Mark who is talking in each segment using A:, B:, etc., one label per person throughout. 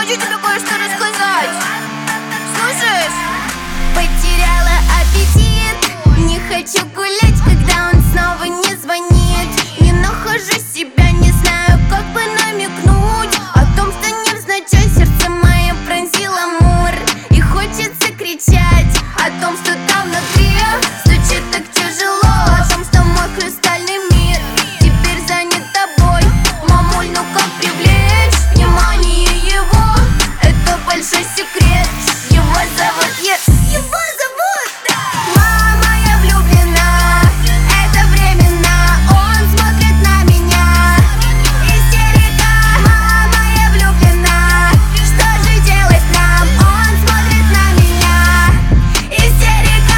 A: хочу тебе кое-что рассказать. Слушаешь?
B: Потеряла аппетит, не хочу гулять, когда он снова не звонит. Не нахожу себя, не знаю, как бы намекнуть о том, что невзначай сердце мое пронзило мур. И хочется кричать о том, что там внутри стучит так тяжело, о том, что мой хрустальный мир теперь занят тобой. Мамуль, ну как привлечь внимание его? Это большой секрет, его зовут Его зовут Мама, я влюблена, это временно. Он смотрит на меня, истерика. Мама, я влюблена, что же делать нам? Он смотрит на меня, истерика.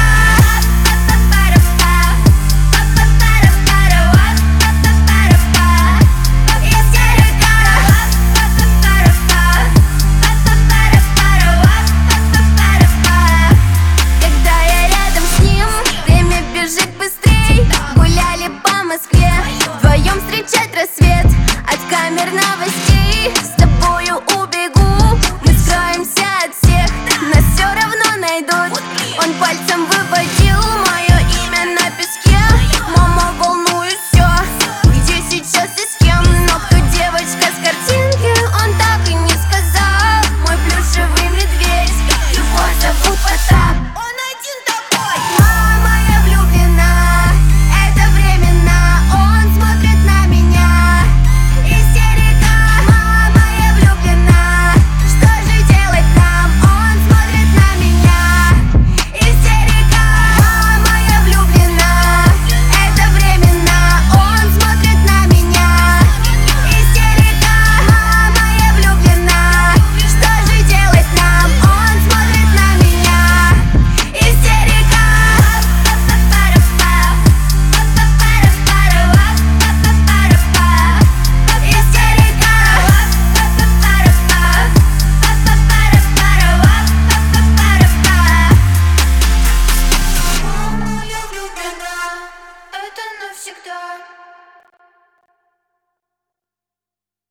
B: Когда я рядом с ним, время бежит быстрей. Гуляли по Москве, вдвоем встречать рассвет от камер новостей.